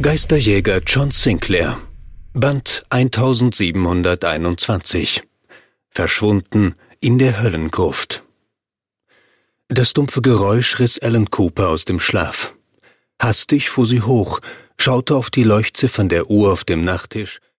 Geisterjäger John Sinclair, Band 1721. Verschwunden in der Höllengruft. Das dumpfe Geräusch riss Ellen Cooper aus dem Schlaf. Hastig fuhr sie hoch, schaute auf die Leuchtziffern der Uhr auf dem Nachttisch